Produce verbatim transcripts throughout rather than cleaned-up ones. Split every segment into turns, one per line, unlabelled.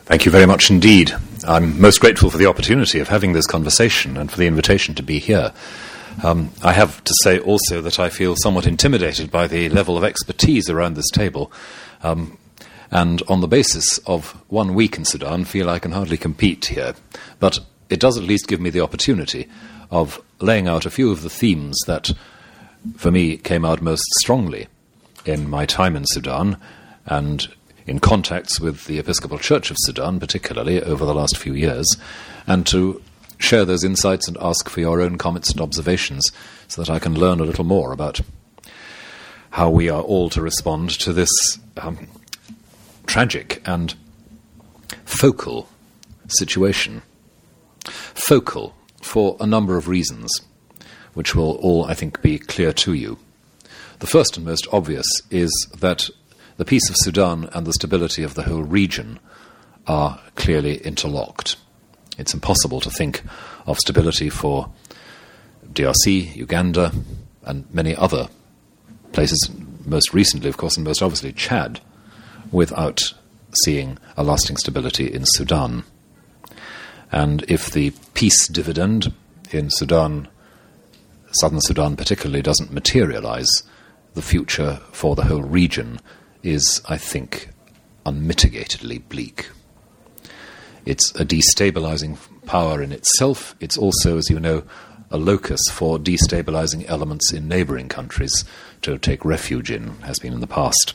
Thank you very much indeed. I'm most grateful for the opportunity of having this conversation and for the invitation to be here. Um, I have to say also that I feel somewhat intimidated by the level of expertise around this table, um, and on the basis of one week in Sudan, feel I can hardly compete here. But it does at least give me the opportunity of laying out a few of the themes that, for me, came out most strongly in my time in Sudan and in contacts with the Episcopal Church of Sudan, particularly over the last few years, and to share those insights and ask for your own comments and observations so that I can learn a little more about how we are all to respond to this um, tragic and focal situation. Focal for a number of reasons, which will all, I think, be clear to you. The first and most obvious is that the peace of Sudan and the stability of the whole region are clearly interlocked. It's impossible to think of stability for D R C, Uganda, and many other places, most recently, of course, and most obviously Chad, without seeing a lasting stability in Sudan. And if the peace dividend in Sudan, southern Sudan particularly, doesn't materialize, the future for the whole region is, I think, unmitigatedly bleak. It's a destabilizing power in itself. It's also, as you know, a locus for destabilizing elements in neighboring countries to take refuge in, has been in the past.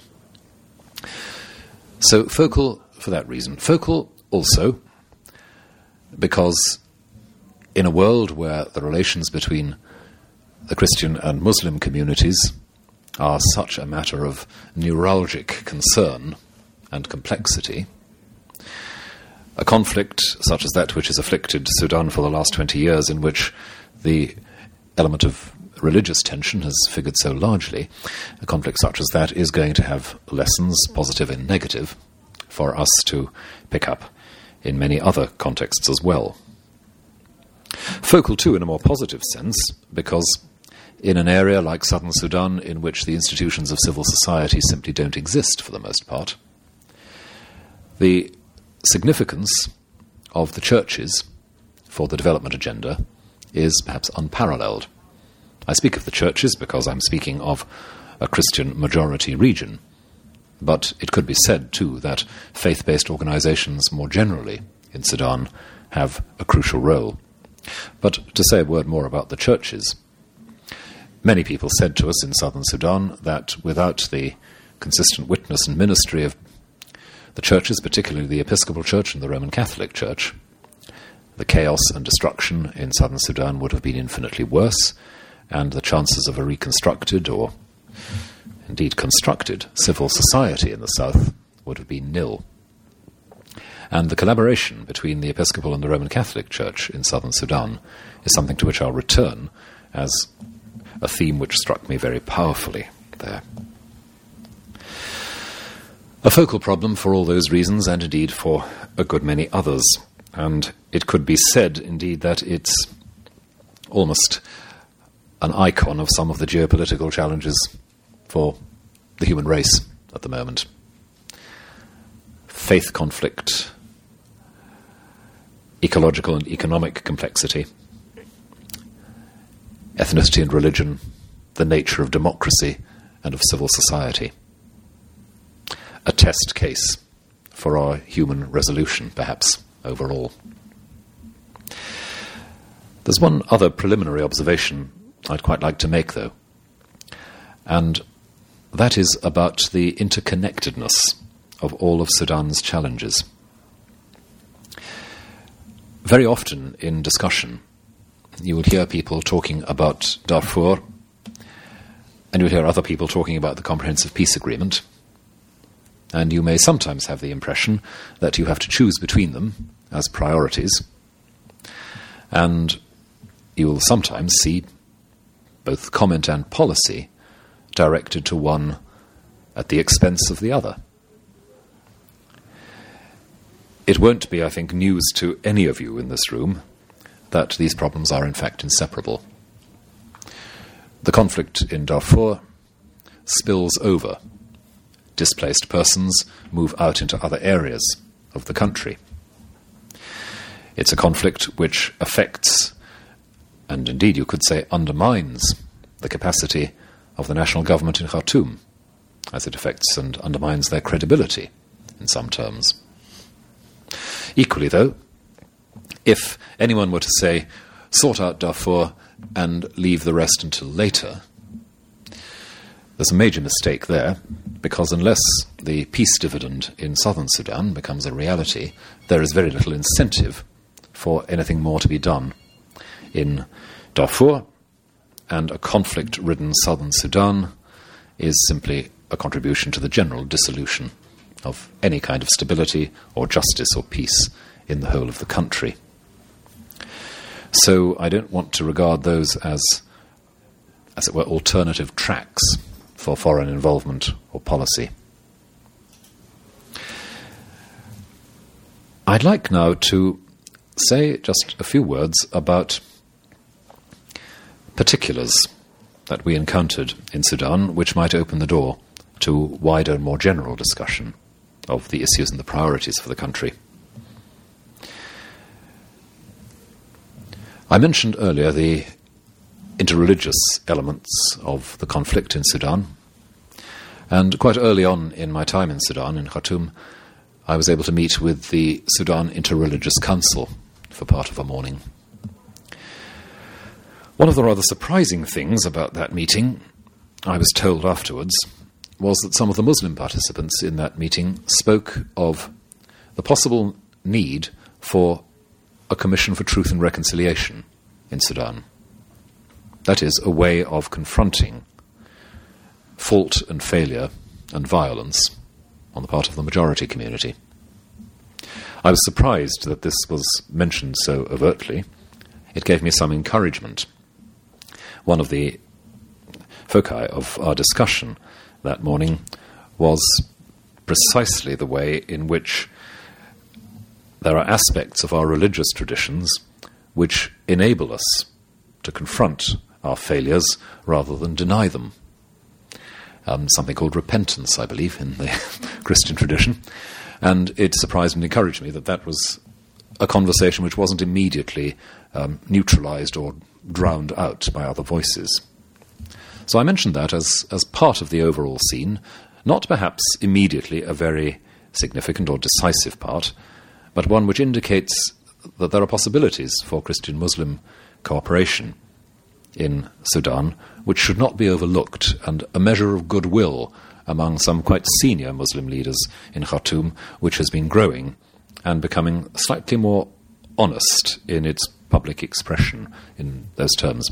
So focal for that reason. Focal also because in a world where the relations between the Christian and Muslim communities are such a matter of neuralgic concern and complexity, a conflict such as that which has afflicted Sudan for the last twenty years, in which the element of religious tension has figured so largely, a conflict such as that is going to have lessons, positive and negative, for us to pick up in many other contexts as well. Focal, too, in a more positive sense, because in an area like southern Sudan, in which the institutions of civil society simply don't exist for the most part, the significance of the churches for the development agenda is perhaps unparalleled. I speak of the churches because I'm speaking of a Christian majority region, but it could be said, too, that faith-based organizations more generally in Sudan have a crucial role. But to say a word more about the churches, many people said to us in southern Sudan that without the consistent witness and ministry of the churches, particularly the Episcopal Church and the Roman Catholic Church, the chaos and destruction in southern Sudan would have been infinitely worse, and the chances of a reconstructed or indeed constructed civil society in the south would have been nil. And the collaboration between the Episcopal and the Roman Catholic Church in southern Sudan is something to which I'll return as a theme which struck me very powerfully there. A focal problem for all those reasons, and indeed for a good many others. And it could be said, indeed, that it's almost an icon of some of the geopolitical challenges for the human race at the moment. Faith conflict, ecological and economic complexity, ethnicity and religion, the nature of democracy and of civil society. A test case for our human resolution, perhaps, overall. There's one other preliminary observation I'd quite like to make, though, and that is about the interconnectedness of all of Sudan's challenges. Very often in discussion, you will hear people talking about Darfur, and you'll hear other people talking about the Comprehensive Peace Agreement, and you may sometimes have the impression that you have to choose between them as priorities, and you will sometimes see both comment and policy directed to one at the expense of the other. It won't be, I think, news to any of you in this room that these problems are in fact inseparable. The conflict in Darfur spills over. Displaced persons move out into other areas of the country. It's a conflict which affects, and indeed you could say undermines, the capacity of the national government in Khartoum, as it affects and undermines their credibility in some terms. Equally, though, if anyone were to say, sort out Darfur and leave the rest until later, there's a major mistake there, because unless the peace dividend in southern Sudan becomes a reality, there is very little incentive for anything more to be done in Darfur, and a conflict-ridden southern Sudan is simply a contribution to the general dissolution of any kind of stability or justice or peace in the whole of the country. So I don't want to regard those as, as it were, alternative tracks for foreign involvement or policy. I'd like now to say just a few words about particulars that we encountered in Sudan, which might open the door to wider, more general discussion of the issues and the priorities for the country. I mentioned earlier the interreligious elements of the conflict in Sudan, and quite early on in my time in Sudan, in Khartoum, I was able to meet with the Sudan Interreligious Council for part of a morning. One of the rather surprising things about that meeting, I was told afterwards, was that some of the Muslim participants in that meeting spoke of the possible need for a commission for truth and reconciliation in Sudan. That is, a way of confronting fault and failure and violence on the part of the majority community. I was surprised that this was mentioned so overtly. It gave me some encouragement. One of the foci of our discussion that morning was precisely the way in which there are aspects of our religious traditions which enable us to confront our failures rather than deny them. Um, something called repentance, I believe, in the Christian tradition. And it surprised and encouraged me that that was a conversation which wasn't immediately um, neutralized or drowned out by other voices. So I mentioned that as, as part of the overall scene, not perhaps immediately a very significant or decisive part, but one which indicates that there are possibilities for Christian-Muslim cooperation in Sudan, which should not be overlooked, and a measure of goodwill among some quite senior Muslim leaders in Khartoum, which has been growing and becoming slightly more honest in its public expression in those terms.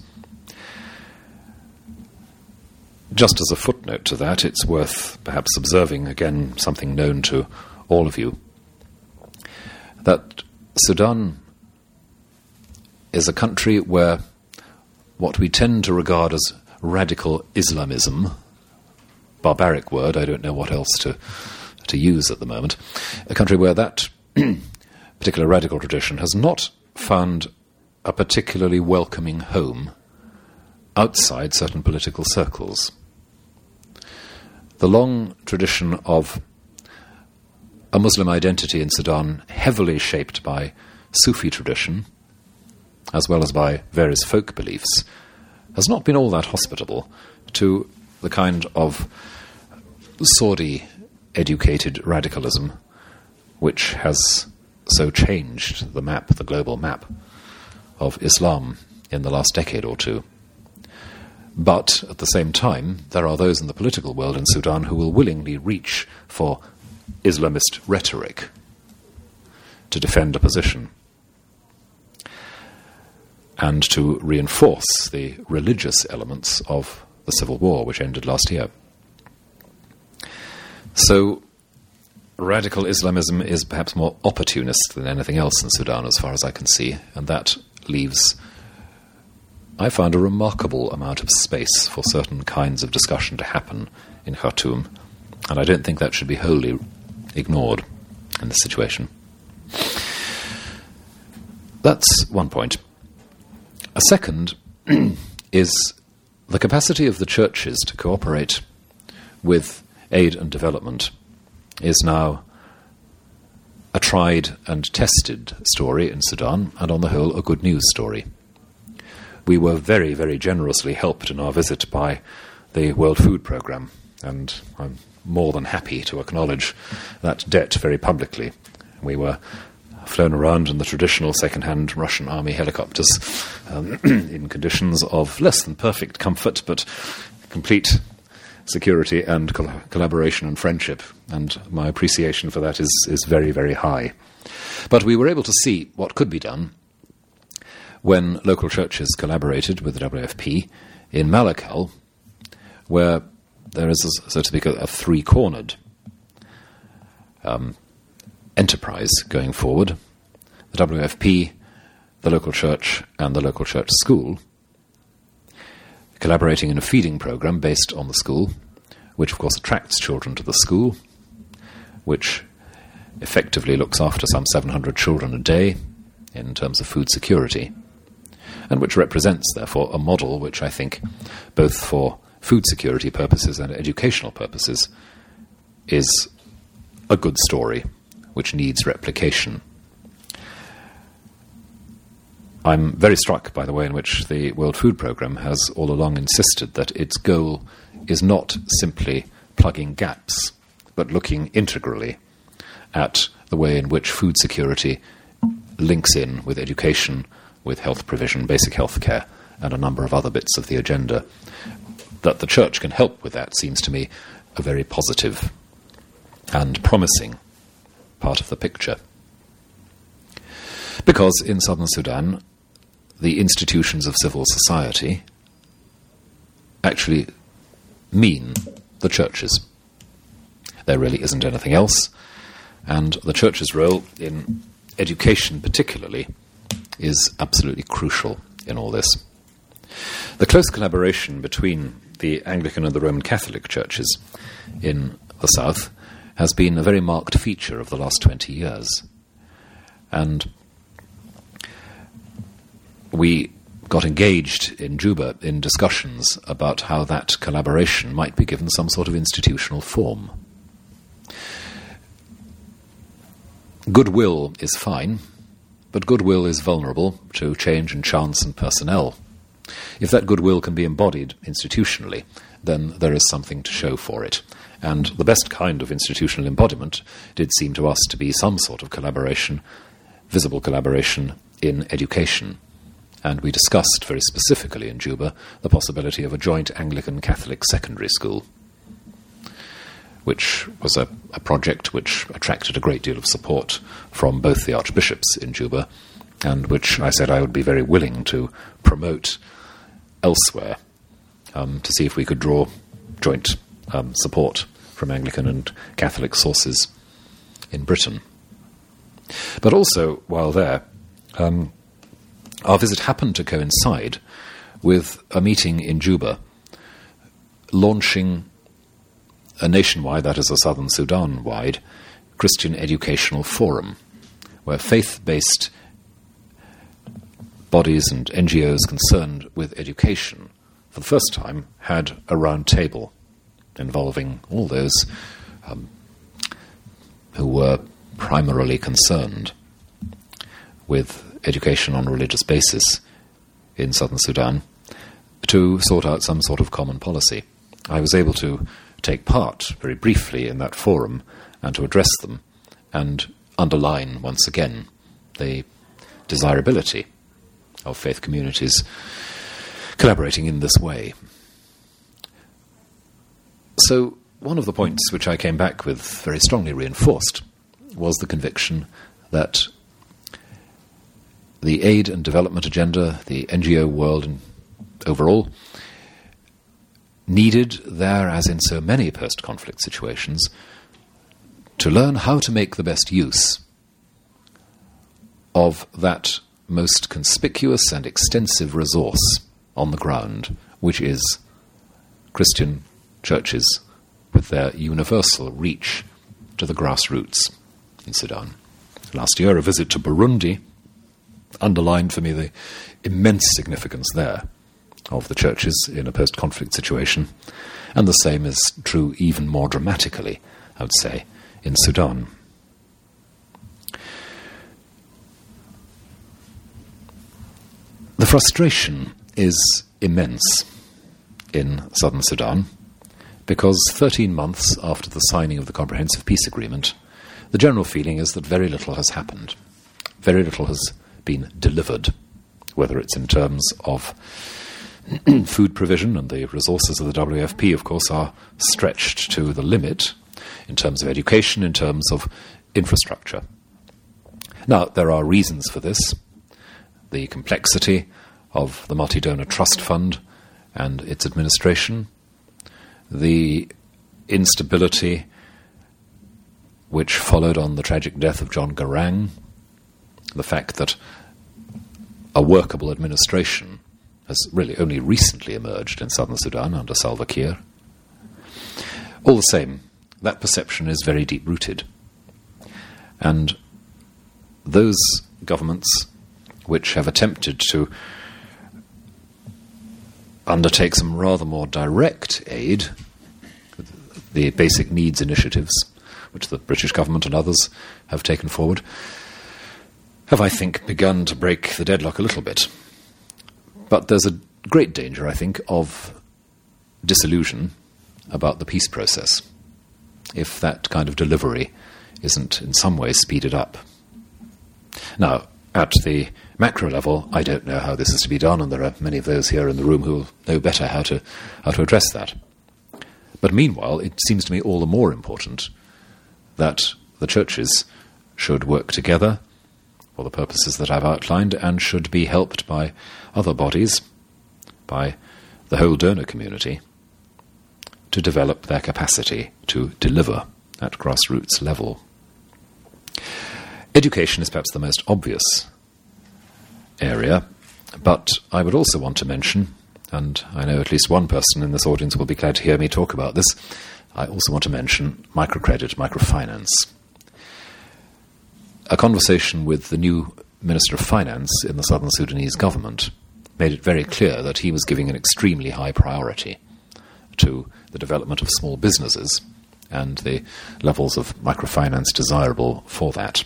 Just as a footnote to that, it's worth perhaps observing again something known to all of you, that Sudan is a country where what we tend to regard as radical Islamism, barbaric word, I don't know what else to, to use at the moment, a country where that particular radical tradition has not found a particularly welcoming home outside certain political circles. The long tradition of a Muslim identity in Sudan, heavily shaped by Sufi tradition, as well as by various folk beliefs, has not been all that hospitable to the kind of Saudi-educated radicalism which has so changed the map, the global map of Islam in the last decade or two. But at the same time, there are those in the political world in Sudan who will willingly reach for Islamist rhetoric to defend a position and to reinforce the religious elements of the civil war which ended last year. So radical Islamism is perhaps more opportunist than anything else in Sudan as far as I can see, and that leaves, I found, a remarkable amount of space for certain kinds of discussion to happen in Khartoum, and I don't think that should be wholly ignored in this situation. That's one point. A second is the capacity of the churches to cooperate with aid and development is now a tried and tested story in Sudan, and on the whole a good news story. We were very, very generously helped in our visit by the World Food Programme, and I'm more than happy to acknowledge that debt very publicly. We were flown around in the traditional second-hand Russian army helicopters um, in conditions of less than perfect comfort, but complete security and col- collaboration and friendship, and my appreciation for that is, is very, very high. But we were able to see what could be done when local churches collaborated with the W F P in Malakal, where there is, a, so to speak, a, a three-cornered um, enterprise going forward. The W F P, the local church, and the local church school, collaborating in a feeding program based on the school, which of course attracts children to the school, which effectively looks after some seven hundred children a day in terms of food security, and which represents, therefore, a model which I think, both for food security purposes and educational purposes, is a good story, which needs replication. I'm very struck by the way in which the World Food Programme has all along insisted that its goal is not simply plugging gaps, but looking integrally at the way in which food security links in with education, with health provision, basic health care, and a number of other bits of the agenda. That the Church can help with that seems to me a very positive and promising part of the picture. Because in southern Sudan, the institutions of civil society actually mean the churches. There really isn't anything else, and the church's role in education particularly is absolutely crucial in all this. The close collaboration between the Anglican and the Roman Catholic churches in the south has been a very marked feature of the last twenty years. And we got engaged in Juba in discussions about how that collaboration might be given some sort of institutional form. Goodwill is fine, but goodwill is vulnerable to change and chance and personnel. If that goodwill can be embodied institutionally, then there is something to show for it. And the best kind of institutional embodiment did seem to us to be some sort of collaboration, visible collaboration in education. And we discussed very specifically in Juba the possibility of a joint Anglican-Catholic secondary school, which was a, a project which attracted a great deal of support from both the archbishops in Juba, and which I said I would be very willing to promote elsewhere, um, to see if we could draw joint um, support from Anglican and Catholic sources in Britain. But also, while there, um, our visit happened to coincide with a meeting in Juba launching a nationwide, that is a southern Sudan-wide, Christian educational forum, where faith-based bodies and N G Os concerned with education, for the first time, had a round table involving all those um, who were primarily concerned with education on a religious basis in southern Sudan, to sort out some sort of common policy. I was able to take part very briefly in that forum and to address them and underline once again the desirability of faith communities collaborating in this way. So one of the points which I came back with very strongly reinforced was the conviction that the aid and development agenda, the N G O world and overall, needed there, as in so many post-conflict situations, to learn how to make the best use of that most conspicuous and extensive resource on the ground, which is Christian churches with their universal reach to the grassroots in Sudan. Last year, a visit to Burundi underlined for me the immense significance there of the churches in a post-conflict situation, and the same is true even more dramatically, I would say, in Sudan. frustration is immense in southern Sudan because thirteen months after the signing of the Comprehensive Peace Agreement, the general feeling is that very little has happened. Very little has been delivered, whether it's in terms of food provision, and the resources of the W F P, of course, are stretched to the limit, in terms of education, in terms of infrastructure. Now, there are reasons for this. The complexity of the Multi-Donor Trust Fund and its administration, the instability which followed on the tragic death of John Garang, the fact that a workable administration has really only recently emerged in southern Sudan under Salva Kiir. All the same, that perception is very deep-rooted. And those governments which have attempted to undertake some rather more direct aid, the basic needs initiatives, which the British government and others have taken forward, have, I think, begun to break the deadlock a little bit. But there's a great danger, I think, of disillusion about the peace process if that kind of delivery isn't in some way speeded up. Now, at the macro level, I don't know how this is to be done, and there are many of those here in the room who will know better how to how to address that. But meanwhile, it seems to me all the more important that the churches should work together for the purposes that I've outlined and should be helped by other bodies, by the whole donor community, to develop their capacity to deliver at grassroots level. Education is perhaps the most obvious area, but I would also want to mention, and I know at least one person in this audience will be glad to hear me talk about this, I also want to mention microcredit, microfinance. A conversation with the new Minister of Finance in the Southern Sudanese government made it very clear that he was giving an extremely high priority to the development of small businesses and the levels of microfinance desirable for that.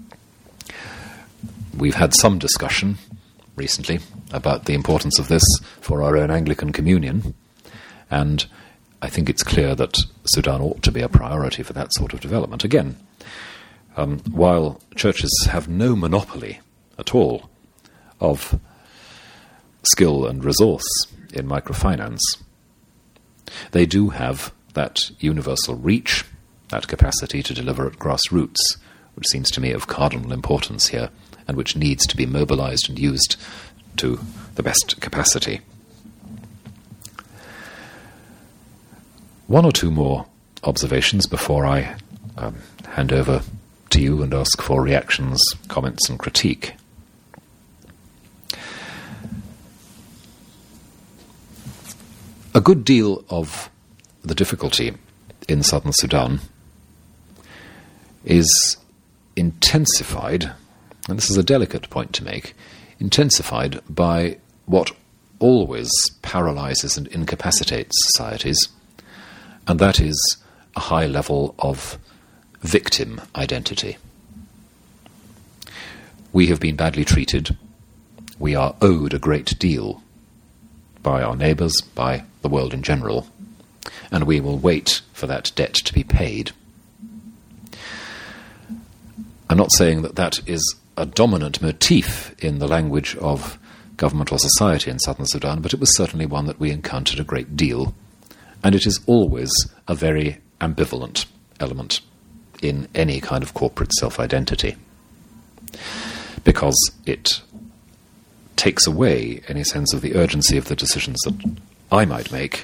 We've had some discussion recently about the importance of this for our own Anglican communion, and I think it's clear that Sudan ought to be a priority for that sort of development. Again, um, while churches have no monopoly at all of skill and resource in microfinance, they do have that universal reach, that capacity to deliver at grassroots, which seems to me of cardinal importance here, and which needs to be mobilized and used to the best capacity. One or two more observations before I um, hand over to you and ask for reactions, comments, and critique. A good deal of the difficulty in southern Sudan is intensified, and this is a delicate point to make, intensified by what always paralyzes and incapacitates societies, and that is a high level of victim identity. We have been badly treated. We are owed a great deal by our neighbours, by the world in general, and we will wait for that debt to be paid. I'm not saying that that is a dominant motif in the language of government or society in southern Sudan, but it was certainly one that we encountered a great deal, and it is always a very ambivalent element in any kind of corporate self-identity, because it takes away any sense of the urgency of the decisions that I might make,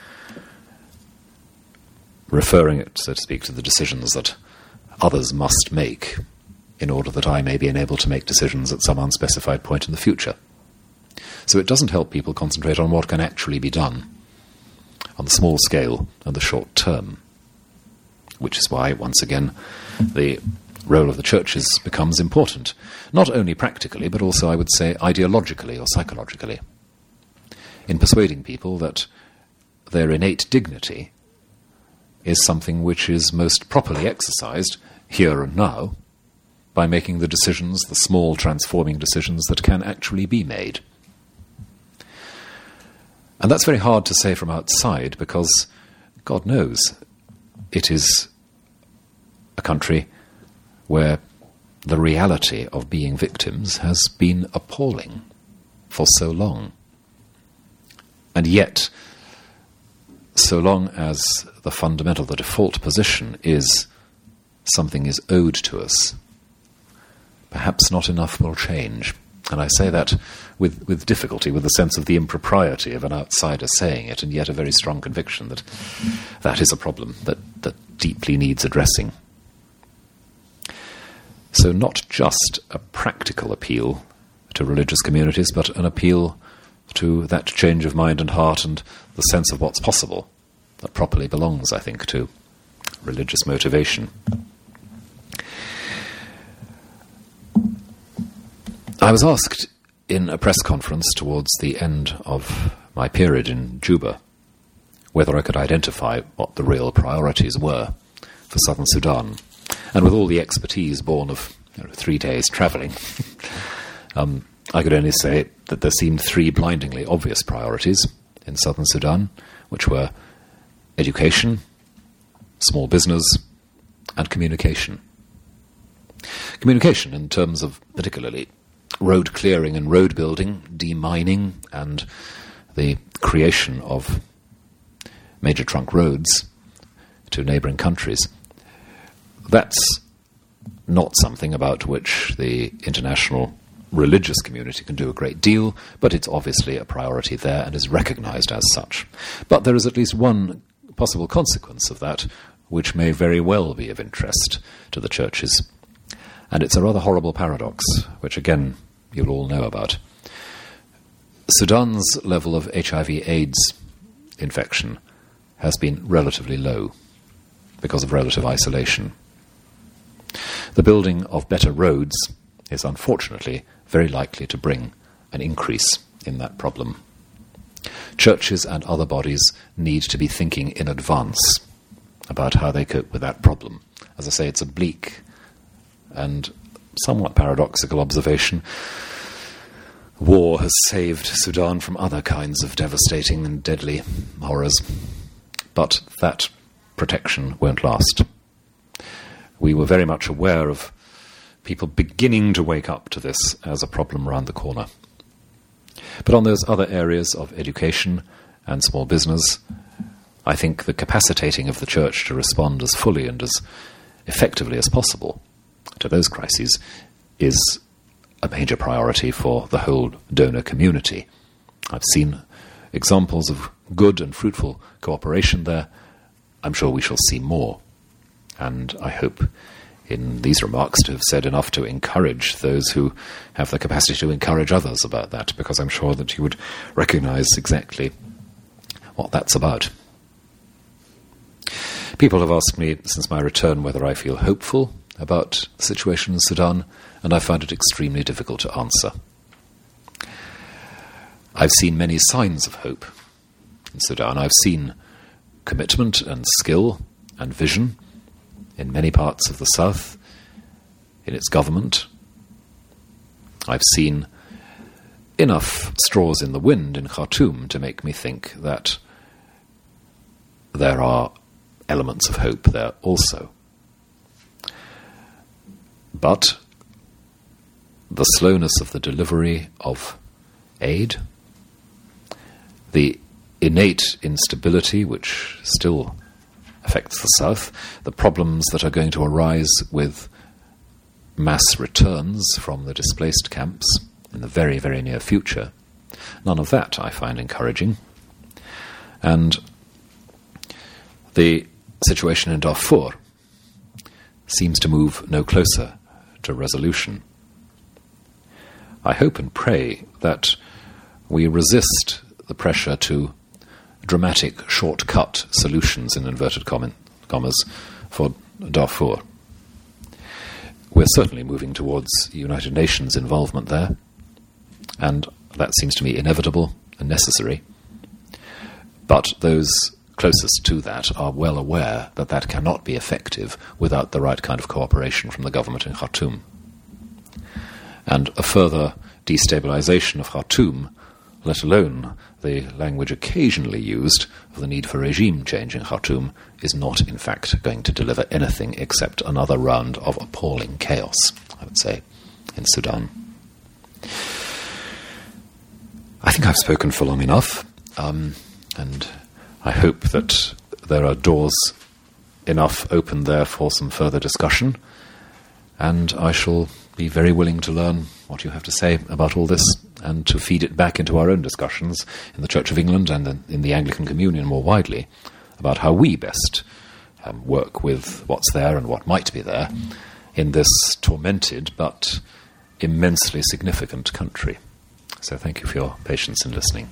referring it, so to speak, to the decisions that others must make in order that I may be enabled to make decisions at some unspecified point in the future. So it doesn't help people concentrate on what can actually be done on the small scale and the short term, which is why, once again, the role of the churches becomes important, not only practically, but also, I would say, ideologically or psychologically, in persuading people that their innate dignity is something which is most properly exercised here and now by making the decisions, the small transforming decisions that can actually be made And that's very hard to say from outside because, God knows, it is a country where the reality of being victims has been appalling for so long. And yet, so long as the fundamental, the default position is something is owed to us, perhaps not enough will change. And I say that with, with difficulty, with the sense of the impropriety of an outsider saying it, and yet a very strong conviction that that is a problem that, that deeply needs addressing. So not just a practical appeal to religious communities, but an appeal to that change of mind and heart and the sense of what's possible that properly belongs, I think, to religious motivation. I was asked in a press conference towards the end of my period in Juba whether I could identify what the real priorities were for southern Sudan. And with all the expertise born of you know, three days travelling, um, I could only say that there seemed three blindingly obvious priorities in southern Sudan, which were education, small business, and communication. Communication in terms of particularly road clearing and road building, demining, and the creation of major trunk roads to neighbouring countries. That's not something about which the international religious community can do a great deal, but it's obviously a priority there and is recognised as such. But there is at least one possible consequence of that which may very well be of interest to the churches. And it's a rather horrible paradox, which again you'll all know about. Sudan's level of H I V AIDS infection has been relatively low because of relative isolation. The building of better roads is unfortunately very likely to bring an increase in that problem. Churches and other bodies need to be thinking in advance about how they cope with that problem. As I say, it's a bleak and somewhat paradoxical observation. War has saved Sudan from other kinds of devastating and deadly horrors, but that protection won't last. We were very much aware of people beginning to wake up to this as a problem round the corner. But on those other areas of education and small business, I think the capacitating of the church to respond as fully and as effectively as possible to those crises is a major priority for the whole donor community. I've seen examples of good and fruitful cooperation there. I'm sure we shall see more. And I hope in these remarks to have said enough to encourage those who have the capacity to encourage others about that, because I'm sure that you would recognise exactly what that's about. People have asked me since my return whether I feel hopeful about the situation in Sudan, and I find it extremely difficult to answer. I've seen many signs of hope in Sudan. I've seen commitment and skill and vision in many parts of the south, in its government. I've seen enough straws in the wind in Khartoum to make me think that there are elements of hope there also. But the slowness of the delivery of aid, the innate instability which still affects the south, the problems that are going to arise with mass returns from the displaced camps in the very, very near future, none of that I find encouraging. And the situation in Darfur seems to move no closer to resolution. I hope and pray that we resist the pressure to dramatic shortcut solutions, in inverted commas, for Darfur. We're certainly moving towards United Nations involvement there, and that seems to me inevitable and necessary. But those closest to that are well aware that that cannot be effective without the right kind of cooperation from the government in Khartoum. And a further destabilization of Khartoum let alone the language occasionally used of the need for regime change in Khartoum, is not, in fact, going to deliver anything except another round of appalling chaos, I would say, in Sudan. I think I've spoken for long enough, um, and I hope that there are doors enough open there for some further discussion, and I shall be very willing to learn what you have to say about all this and to feed it back into our own discussions in the Church of England and in the Anglican Communion more widely about how we best um, work with what's there and what might be there in this tormented but immensely significant country. So thank you for your patience in listening.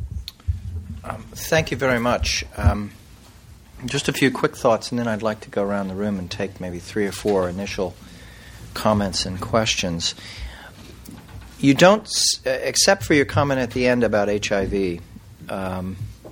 Um, thank you very much. Um, just a few quick thoughts, and then I'd like to go around the room and take maybe three or four initial comments and questions. You don't, except for your comment at the end about H I V, um,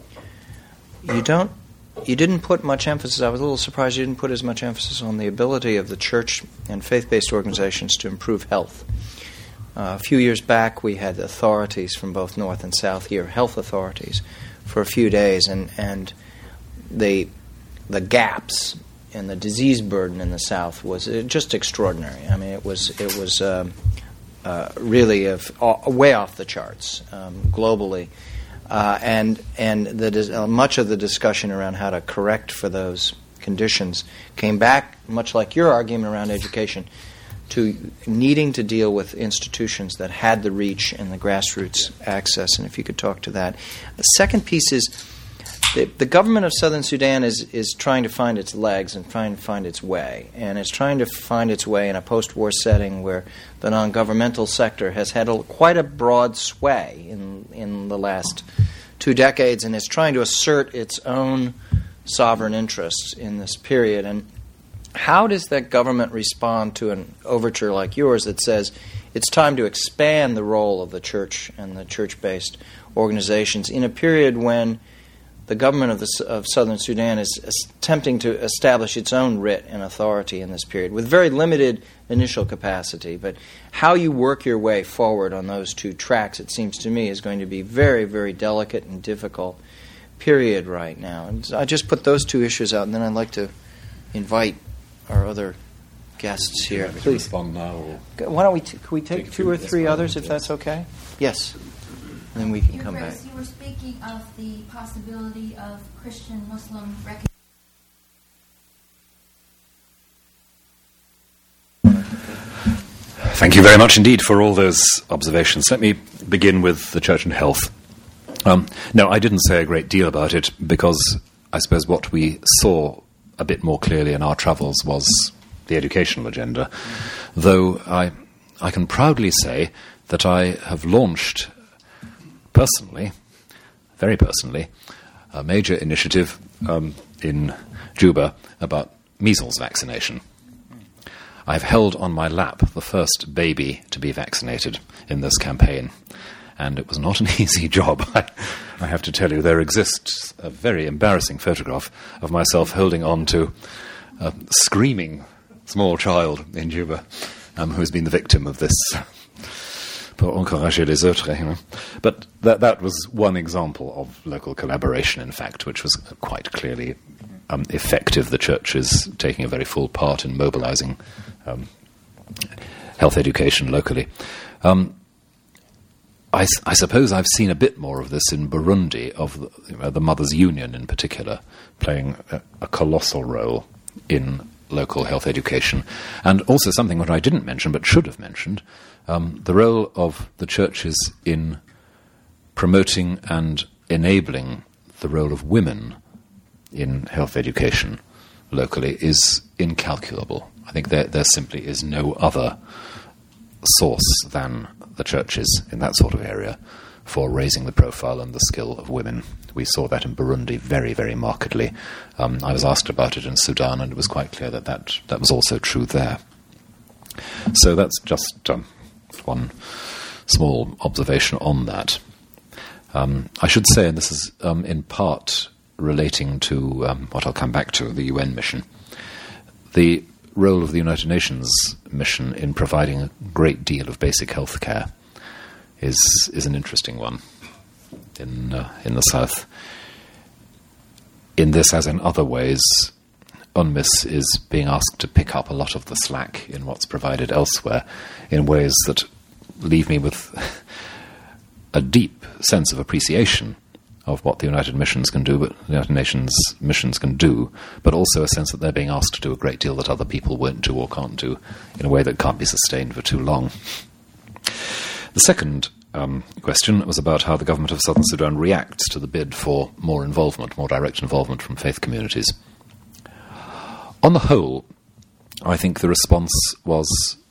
you don't, you didn't put much emphasis. I was a little surprised you didn't put as much emphasis on the ability of the church and faith-based organizations to improve health. Uh, a few years back, we had authorities from both North and South here, health authorities, for a few days, and and the the gaps in the disease burden in the South was just extraordinary. I mean, it was it was um, uh, really of, uh, way off the charts um, globally, uh, and and the uh, much of the discussion around how to correct for those conditions came back, much like your argument around education, to needing to deal with institutions that had the reach and the grassroots access, and if you could talk to that. The second piece is the, the government of Southern Sudan is, is trying to find its legs and trying to find its way, and it's trying to find its way in a post-war setting where the non-governmental sector has had a, quite a broad sway in, in the last two decades, and is trying to assert its own sovereign interests in this period. And how does that government respond to an overture like yours that says it's time to expand the role of the church and the church-based organizations in a period when the government of, the, of Southern Sudan is attempting to establish its own writ and authority in this period with very limited initial capacity? But how you work your way forward on those two tracks, it seems to me, is going to be very, very delicate and difficult period right now. And I just put those two issues out, and then I'd like to invite our other guests here.
Please respond now. Or
why don't we? T- can we take, take two or three others, if yes. that's okay? Yes, and then we can
Your
come
Grace,
back.
You were speaking of the possibility of Christian-Muslim recognition.
Thank you very much indeed for all those observations. Let me begin with the church and health. Um, no, I didn't say a great deal about it because I suppose what we saw a bit more clearly in our travels was the educational agenda, mm-hmm. though I, I can proudly say that I have launched personally, very personally, a major initiative um, in Juba about measles vaccination. I've held on my lap the first baby to be vaccinated in this campaign, and it was not an easy job. I, I have to tell you, there exists a very embarrassing photograph of myself holding on to a screaming small child in Juba um, who has been the victim of this. Pour encourager les autres, you know. But that, that was one example of local collaboration, in fact, which was quite clearly um, effective. The church is taking a very full part in mobilizing um, health education locally. Um, I, I suppose I've seen a bit more of this in Burundi, of the, you know, the Mothers' Union in particular, playing a, a colossal role in local health education. And also something that I didn't mention but should have mentioned, um, the role of the churches in promoting and enabling the role of women in health education locally is incalculable. I think there, there simply is no other source than the churches in that sort of area for raising the profile and the skill of women. We saw that in Burundi very, very markedly. Um, I was asked about it in Sudan, and it was quite clear that that, that was also true there. So that's just um, one small observation on that. Um, I should say, and this is um, in part relating to um, what I'll come back to, the U N mission, the role of the United Nations mission in providing a great deal of basic health care is is an interesting one. in uh, in the south. In this, as in other ways, UNMISS is being asked to pick up a lot of the slack in what's provided elsewhere in ways that leave me with a deep sense of appreciation of what the United Missions can do, but the United Nations missions can do, but also a sense that they're being asked to do a great deal that other people won't do or can't do in a way that can't be sustained for too long. The second um, question was about how the government of Southern Sudan reacts to the bid for more involvement, more direct involvement from faith communities. On the whole, I think the response was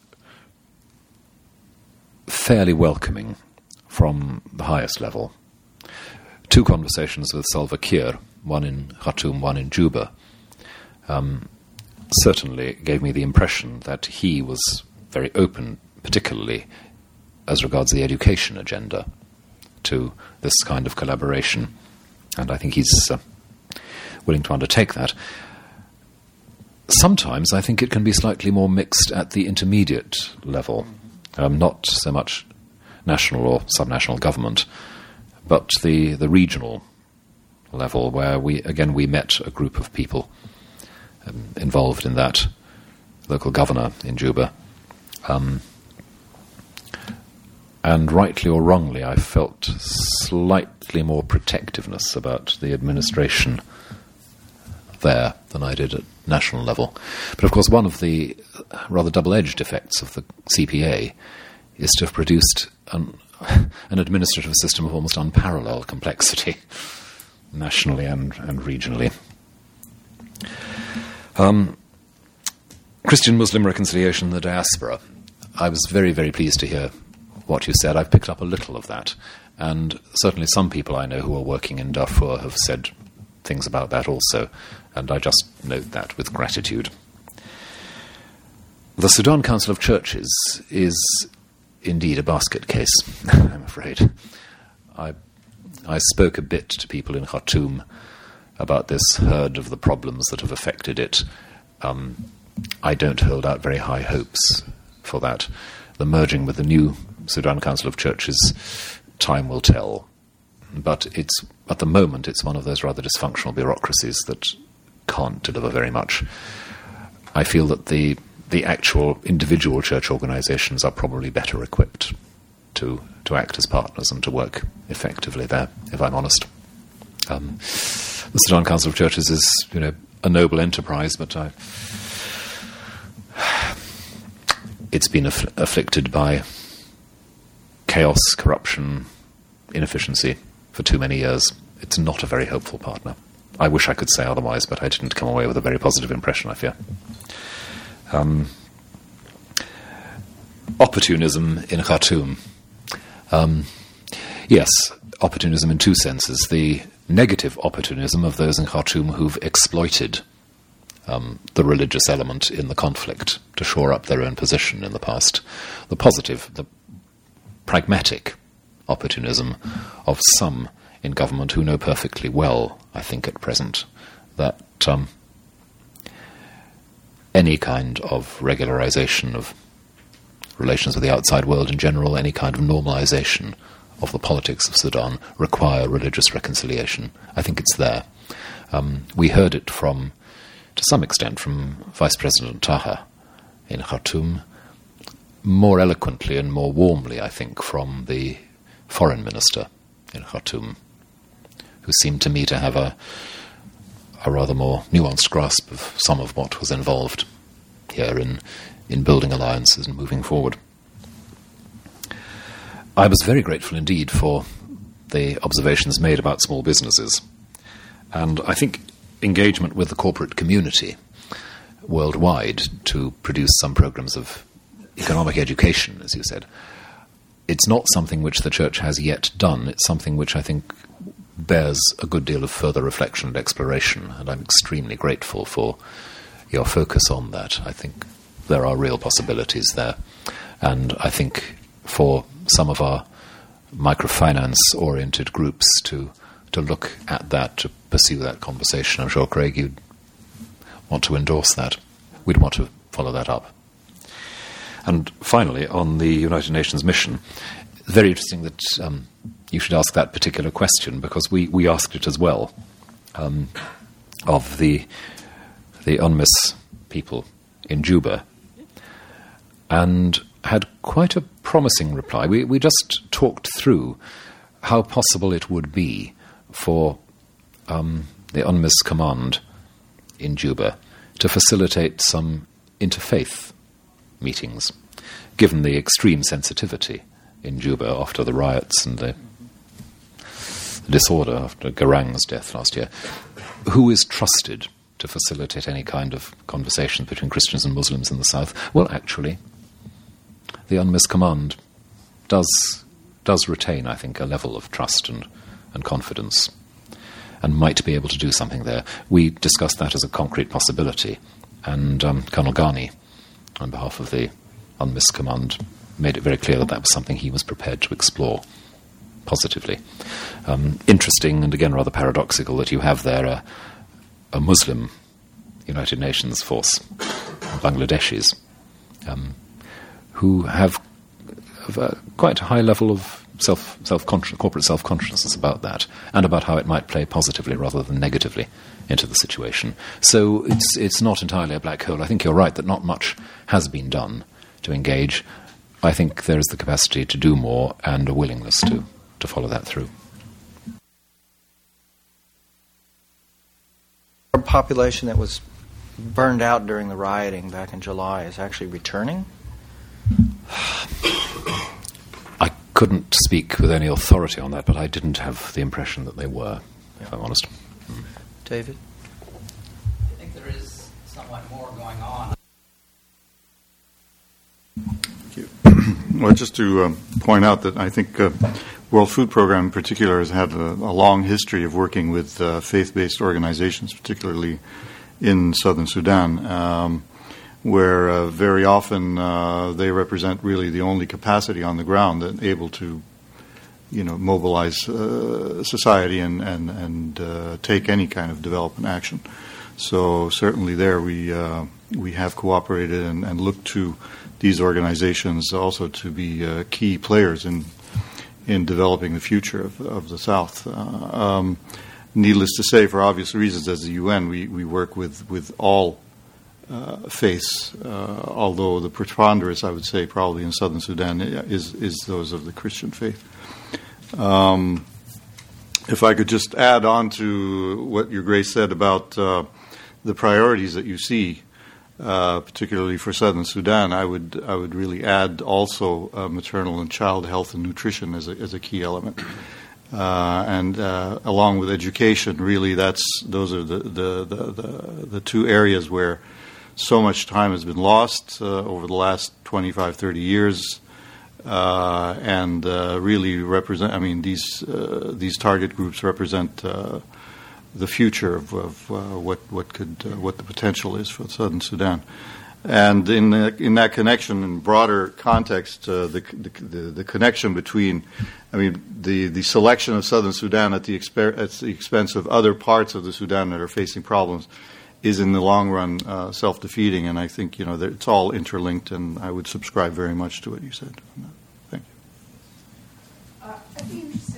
fairly welcoming from the highest level. Two conversations with Salva Kiir, one in Khartoum, one in Juba, um, certainly gave me the impression that he was very open, particularly as regards the education agenda, to this kind of collaboration. And I think he's uh, willing to undertake that. Sometimes I think it can be slightly more mixed at the intermediate level, um, not so much national or subnational government, but the, the regional level, where we, again, we met a group of people um, involved in that, local governor in Juba. Um, and rightly or wrongly, I felt slightly more protectiveness about the administration there than I did at national level. But of course, one of the rather double-edged effects of the C P A is to have produced an, an administrative system of almost unparalleled complexity, nationally and, and regionally. Um, Christian-Muslim reconciliation in the diaspora. I was very, very pleased to hear what you said. I've picked up a little of that, and certainly some people I know who are working in Darfur have said things about that also, and I just note that with gratitude. The Sudan Council of Churches is indeed a basket case, I'm afraid. I, I spoke a bit to people in Khartoum about this, heard of the problems that have affected it. Um, I don't hold out very high hopes for that. The merging with the new Sudan Council of Churches, time will tell. But it's, at the moment, it's one of those rather dysfunctional bureaucracies that can't deliver very much. I feel that the the actual individual church organizations are probably better equipped to to act as partners and to work effectively there, if I'm honest. Um, the Sudan Council of Churches is, you know, a noble enterprise, but I, it's been aff- afflicted by chaos, corruption, inefficiency for too many years. It's not a very hopeful partner. I wish I could say otherwise, but I didn't come away with a very positive impression, I fear. Um, opportunism in Khartoum. Um, yes, opportunism in two senses. The negative opportunism of those in Khartoum who've exploited um, the religious element in the conflict to shore up their own position in the past. The positive, the pragmatic opportunism of some in government who know perfectly well, I think at present, that um, any kind of regularization of relations with the outside world in general, any kind of normalization of the politics of Sudan require religious reconciliation. I think it's there. Um, we heard it from, to some extent, from Vice President Taha in Khartoum, more eloquently and more warmly, I think, from the foreign minister in Khartoum, who seemed to me to have a a rather more nuanced grasp of some of what was involved here in, in building alliances and moving forward. I was very grateful indeed for the observations made about small businesses, and I think engagement with the corporate community worldwide to produce some programs of economic education, as you said. It's not something which the Church has yet done. It's something which I think bears a good deal of further reflection and exploration, and I'm extremely grateful for your focus on that. I think there are real possibilities there, and I think for some of our microfinance-oriented groups to to look at that, to pursue that conversation, I'm sure, Craig, you'd want to endorse that. We'd want to follow that up. And finally, on the United Nations mission, very interesting that um, you should ask that particular question, because we, we asked it as well um, of the the UNMISS people in Juba, and had quite a promising reply. We we just talked through how possible it would be for um, the UNMISS command in Juba to facilitate some interfaith meetings, given the extreme sensitivity in Juba after the riots and the disorder after Garang's death last year. Who is trusted to facilitate any kind of conversation between Christians and Muslims in the south? Well, actually, the UNMISS command does does retain, I think, a level of trust and, and confidence, and might be able to do something there. We discussed that as a concrete possibility, and um, Colonel Ghani, on behalf of the UNMISS command, made it very clear that that was something he was prepared to explore positively. Um, interesting, and again rather paradoxical, that you have there a, a Muslim United Nations force, Bangladeshis, um, who have, have a quite a high level of self, self-conscious, corporate self-consciousness about that, and about how it might play positively rather than negatively into the situation. So it's it's not entirely a black hole. I think you're right that not much has been done to engage. I think there is the capacity to do more and a willingness to, to follow that through.
A population that was burned out during the rioting back in July is actually returning?
I couldn't speak with any authority on that, but I didn't have the impression that they were, if I'm honest. Mm.
David?
I think there is somewhat more going on.
Thank you. Well, just to um, point out that I think uh, World Food Program in particular has had a, a long history of working with uh, faith-based organizations, particularly in southern Sudan, um, where uh, very often uh, they represent really the only capacity on the ground that able to, you know, mobilize uh, society and and and uh, take any kind of development action. So certainly there we uh, we have cooperated and, and looked to these organizations also to be uh, key players in in developing the future of, of the South. Uh, um, needless to say, for obvious reasons, as the U N, we, we work with, with all uh, faiths, uh, although the preponderance, I would say, probably in southern Sudan is, is those of the Christian faith. Um, if I could just add on to what Your Grace said about uh, the priorities that you see, Uh, particularly for southern Sudan, I would I would really add also uh, maternal and child health and nutrition as a, as a key element, uh, and uh, along with education. Really, that's those are the the, the the the two areas where so much time has been lost uh, over the last twenty-five, thirty years, uh, and uh, really represent. I mean, these uh, these target groups represent Uh, the future of, of uh, what what could uh, what the potential is for southern Sudan, and in the, in that connection, in broader context, uh, the, the the connection between, I mean, the, the selection of southern Sudan at the exper- at the expense of other parts of the Sudan that are facing problems, is in the long run uh, self-defeating, and I think you know that it's all interlinked, and I would subscribe very much to what you said. Thank you.
Uh, I'd be interested.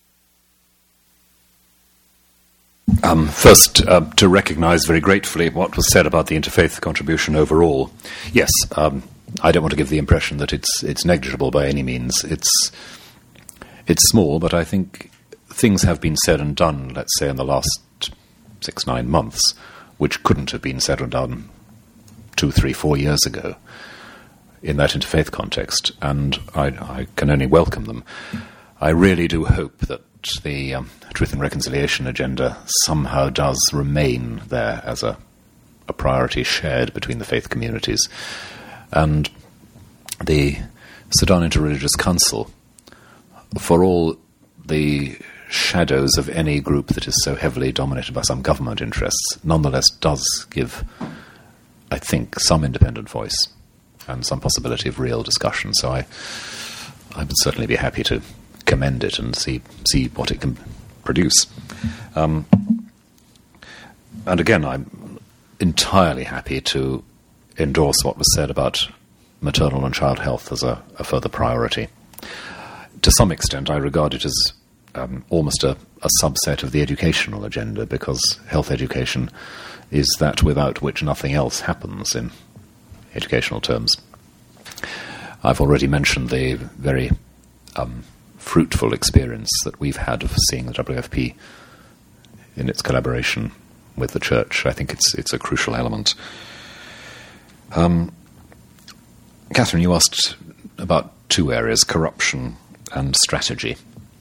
Um, first, uh, to recognise very gratefully what was said about the interfaith contribution overall. Yes, um, I don't want to give the impression that it's it's negligible by any means. It's it's small, but I think things have been said and done, let's say, in the last six, nine months, which couldn't have been said and done two, three, four years ago in that interfaith context, and I, I can only welcome them. I really do hope that the um, Truth and Reconciliation agenda somehow does remain there as a, a priority shared between the faith communities. And the Sudan Interreligious Council, for all the shadows of any group that is so heavily dominated by some government interests, nonetheless does give, I think, some independent voice and some possibility of real discussion. So I, I would certainly be happy to commend it and see see what it can produce. Um, and again, I'm entirely happy to endorse what was said about maternal and child health as a, a further priority. to some extent, I regard it as um, almost a, a subset of the educational agenda, because health education is that without which nothing else happens in educational terms. I've already mentioned the very um, fruitful experience that we've had of seeing the W F P in its collaboration with the Church. I think it's it's a crucial element. Um, Catherine, you asked about two areas, corruption and strategy.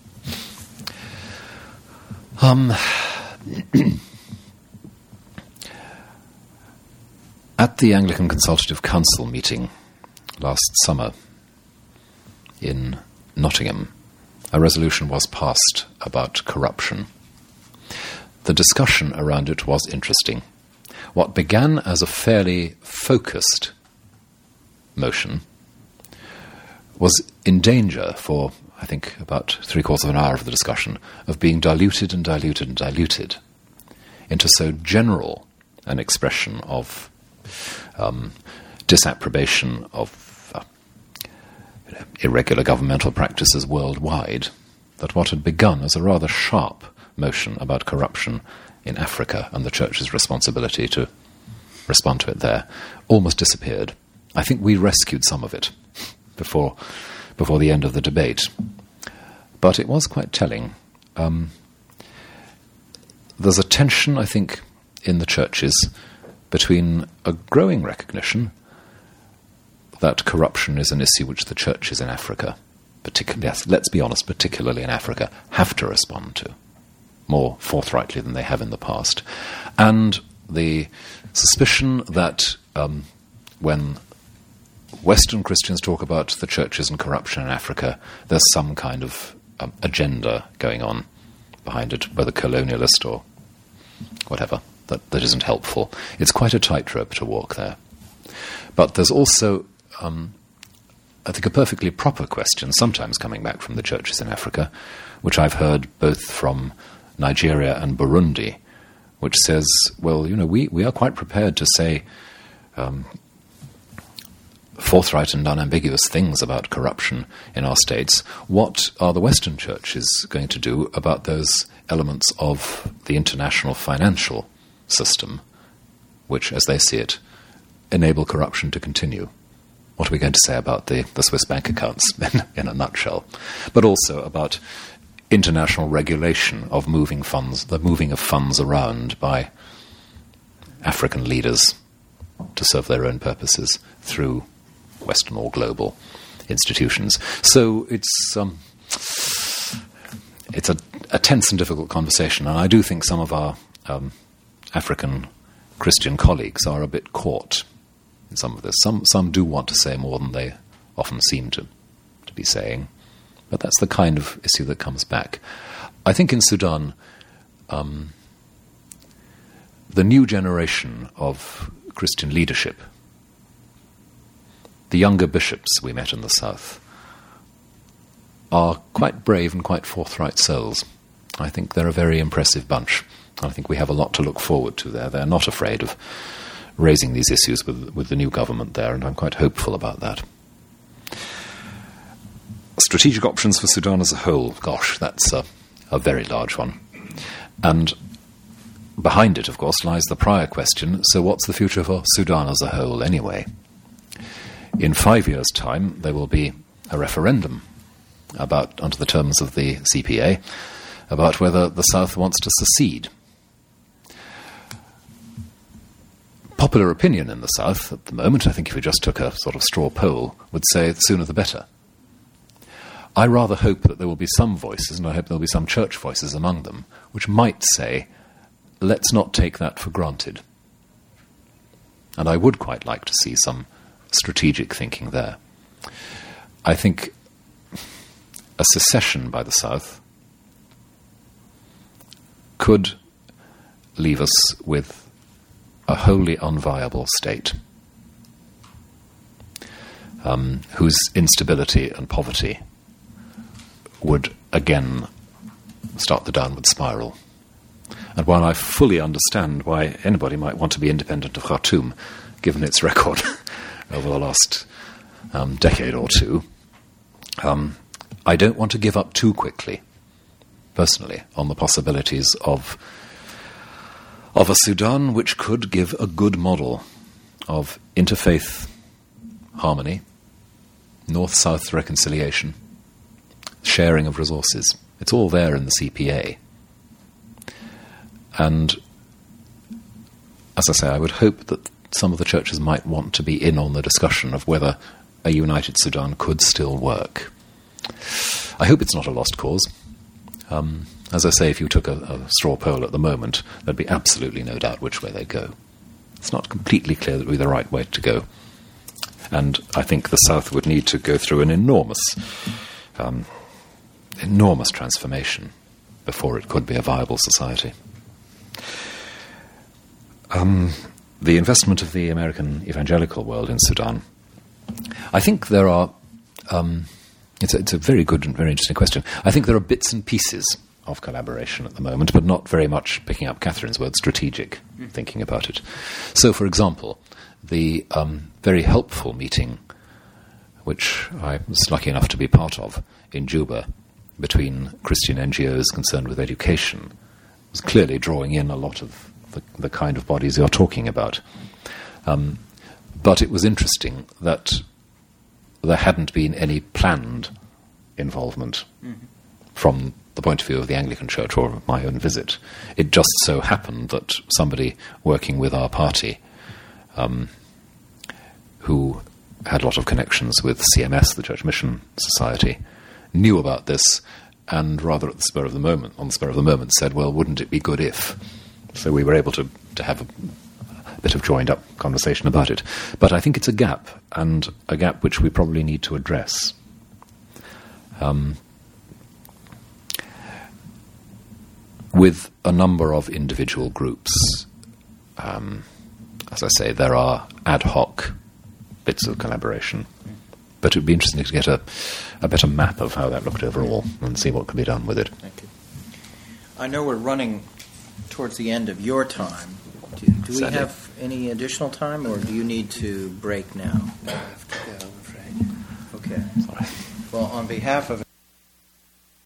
Um, at the Anglican Consultative Council meeting last summer in Nottingham, a resolution was passed about corruption. The discussion around it was interesting. What began as a fairly focused motion was in danger for, I think, about three-quarters of an hour of the discussion, of being diluted and diluted and diluted into so general an expression of um, disapprobation of uh, you know, irregular governmental practices worldwide, that what had begun as a rather sharp motion about corruption in Africa and the Church's responsibility to respond to it there almost disappeared. I think we rescued some of it before before the end of the debate. But it was quite telling. Um, there's a tension, I think, in the churches between a growing recognition that corruption is an issue which the churches in Africa, particularly, yes, let's be honest, particularly in Africa, have to respond to more forthrightly than they have in the past. And the suspicion that um, when Western Christians talk about the churches and corruption in Africa, there's some kind of um, agenda going on behind it, whether colonialist or whatever, that, that isn't helpful. It's quite a tightrope to walk there. But there's also, um, I think, a perfectly proper question, sometimes coming back from the churches in Africa, which I've heard both from Nigeria and Burundi, which says, well, you know, we, we are quite prepared to say um, forthright and unambiguous things about corruption in our states. What are the Western churches going to do about those elements of the international financial system, which, as they see it, enable corruption to continue? What are we going to say about the, the Swiss bank accounts in, in a nutshell? But also about international regulation of moving funds, the moving of funds around by African leaders to serve their own purposes through Western or global institutions. So it's um, it's a, a tense and difficult conversation, and I do think some of our um, African Christian colleagues are a bit caught in some of this. Some some do want to say more than they often seem to, to be saying, but that's the kind of issue that comes back. I think in Sudan, um, the new generation of Christian leadership, the younger bishops we met in the south, are quite brave and quite forthright souls. I think they're a very impressive bunch. I think we have a lot to look forward to there. They're not afraid of raising these issues with, with the new government there, and I'm quite hopeful about that. Strategic options for Sudan as a whole, gosh, that's a, a very large one. And behind it, of course, lies the prior question, so what's the future for Sudan as a whole anyway? In five years' time, there will be a referendum about, under the terms of the C P A, about whether the South wants to secede. Popular opinion in the South at the moment, I think if we just took a sort of straw poll, would say the sooner the better. I rather hope that there will be some voices, and I hope there will be some church voices among them, which might say, let's not take that for granted. And I would quite like to see some strategic thinking there. I think a secession by the South could leave us with a wholly unviable state, um, whose instability and poverty would again start the downward spiral. And while I fully understand why anybody might want to be independent of Khartoum, given its record over the last um, decade or two, um, I don't want to give up too quickly, personally, on the possibilities of of a Sudan which could give a good model of interfaith harmony, north-south reconciliation, sharing of resources. It's all there in the C P A. And, as I say, I would hope that some of the churches might want to be in on the discussion of whether a united Sudan could still work. I hope it's not a lost cause. Um, as I say, if you took a, a straw poll at the moment, there'd be absolutely no doubt which way they go. It's not completely clear that it would be the right way to go. And I think the South would need to go through an enormous, um, enormous transformation before it could be a viable society. Um, the investment of the American evangelical world in Sudan. I think there are, um, it's, a, it's a very good and very interesting question. I think there are bits and pieces of collaboration at the moment, but not very much, picking up Catherine's word, strategic, mm. thinking about it. So, for example, the um, very helpful meeting, which I was lucky enough to be part of in Juba, between Christian N G Os concerned with education, was clearly drawing in a lot of the, the kind of bodies you're talking about. Um, but it was interesting that there hadn't been any planned involvement mm-hmm. from the point of view of the Anglican Church or my own visit. It just so happened that somebody working with our party, um, who had a lot of connections with C M S, the Church Mission Society, knew about this and rather at the spur of the moment, on the spur of the moment, said, well, wouldn't it be good if? So we were able to, to have a, a bit of joined-up conversation about it. But I think it's a gap, and a gap which we probably need to address. Um, with a number of individual groups, um, as I say, there are ad hoc bits of collaboration. But it would be interesting to get a, a better map of how that looked overall and see what could be done with it.
Thank you. I know we're running towards the end of your time. Do, do we
Sadly.
have any additional time, or do you need to break now?
I have to go, I'm afraid.
Okay.
Sorry.
Well, on behalf of